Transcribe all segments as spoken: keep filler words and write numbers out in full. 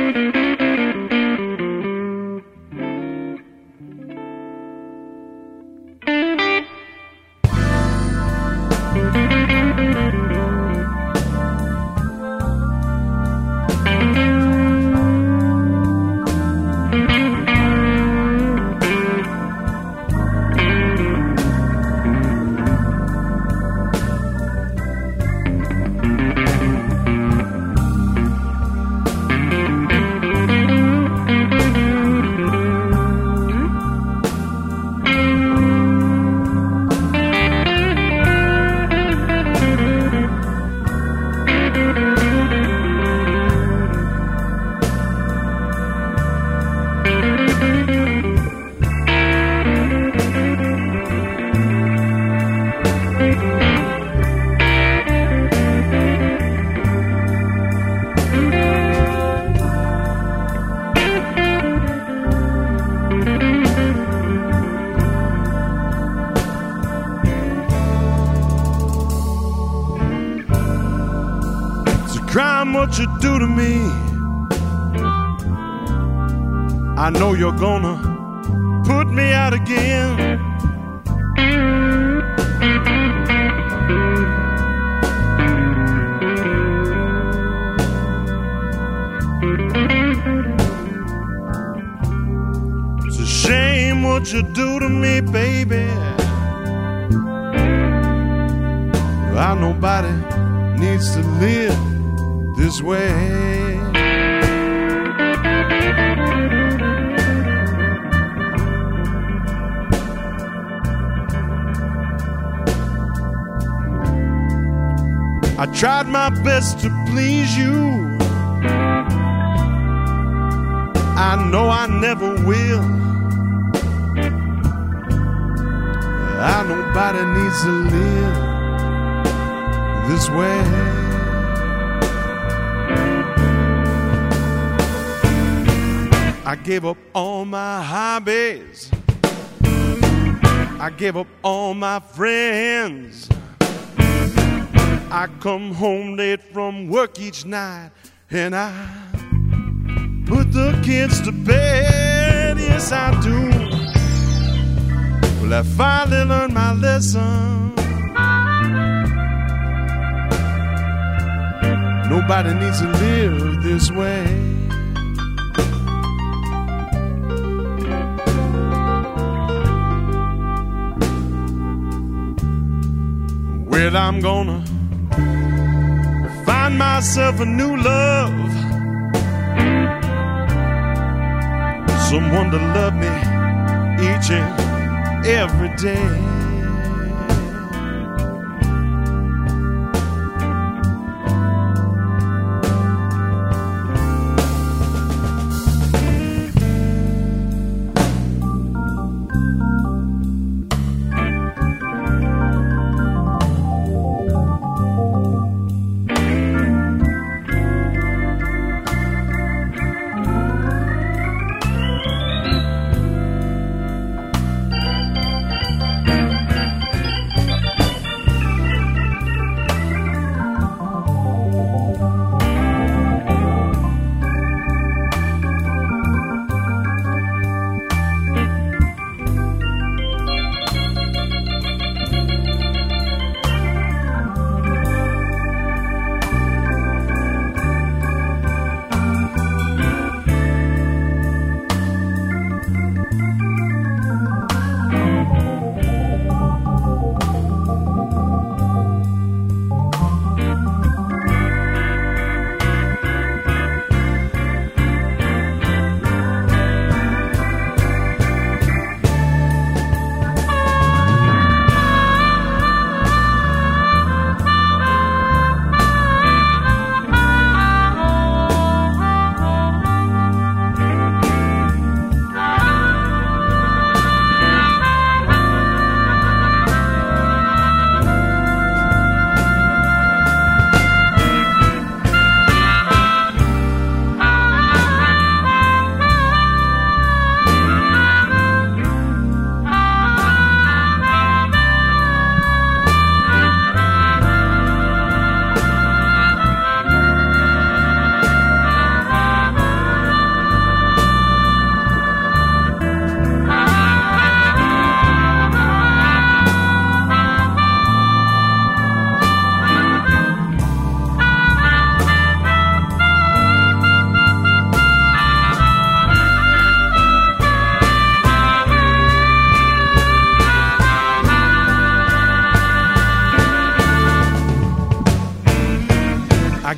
What you do to me, I know you're gonna put me out again. It's a shame what you do to me, baby. Well, nobody needs to live this way. I tried my best to please you. I know I never will. I nobody needs to live this way. I gave up all my hobbies. I gave up all my friends. I come home late from work each night, and I put the kids to bed. Yes, I do. Well, I finally learned my lesson. Nobody needs to live this way. Well, I'm gonna find myself a new love, someone to love me each and every day.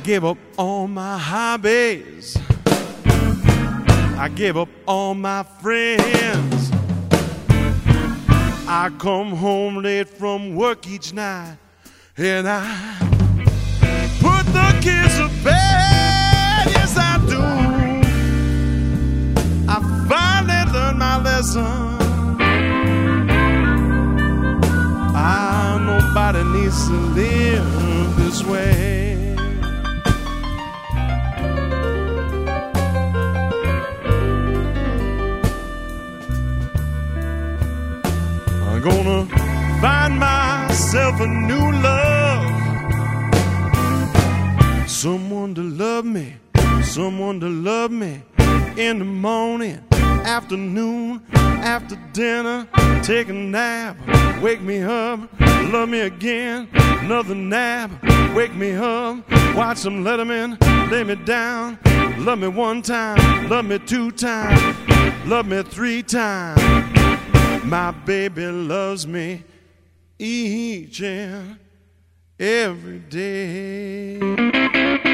gave up all my hobbies. I gave up all my friends. I come home late from work each night, and I put the kids to bed. Yes, I do. I finally learned my lesson. Ah, nobody needs to live this way. I'm gonna find myself a new love, someone to love me, someone to love me in the morning, afternoon, after dinner, take a nap, wake me up, love me again, another nap, wake me up, watch some Letterman, lay me down, love me one time, love me two times, love me three times. My baby loves me each and every day.